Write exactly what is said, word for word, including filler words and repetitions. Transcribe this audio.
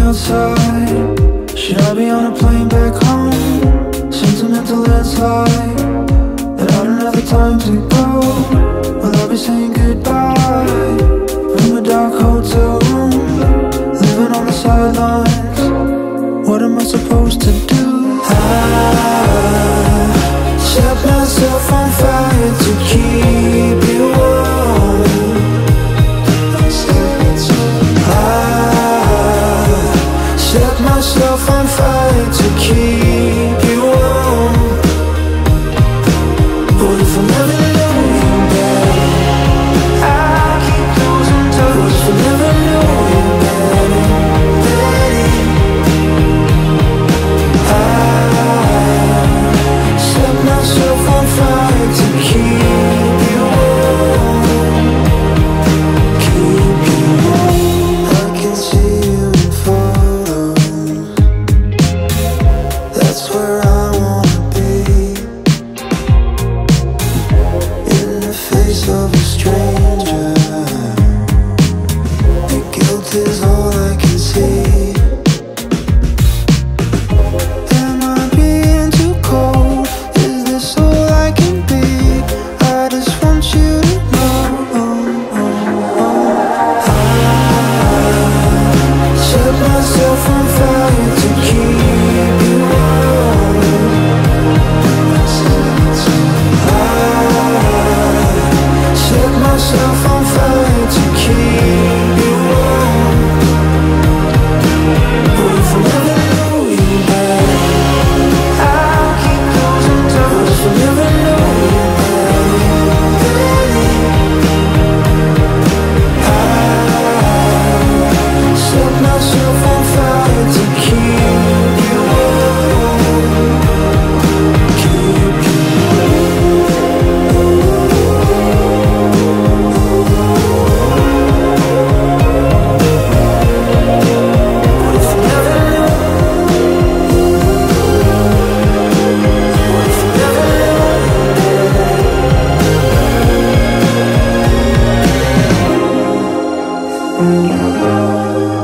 outside. Should I be on a plane back home? Sentimental landslide, but I don't have the time to go. Will I be saying goodbye from a dark hotel room, living on the sidelines? What am I supposed to do? I set myself on fire to keep you warm. I set myself on fire to keep you warm. What if I never knew you better? I keep losing touch. What if I never knew you better, better? I set myself on fire to keep you warm, keep you warm. I can see you in photos. That's where I wanna be, in the face of a stranger. The guilt is all I can see. Am I being too cold? Is this all I can be? I just want you to know I set myself on fire to keep you warm. I set myself on fire to keep you warm. What if I never knew you better? I'll keep losing touch. What if I never knew you better, better? I set myself on fire to keep you warm, keep you What if I never knew? What if I never knew?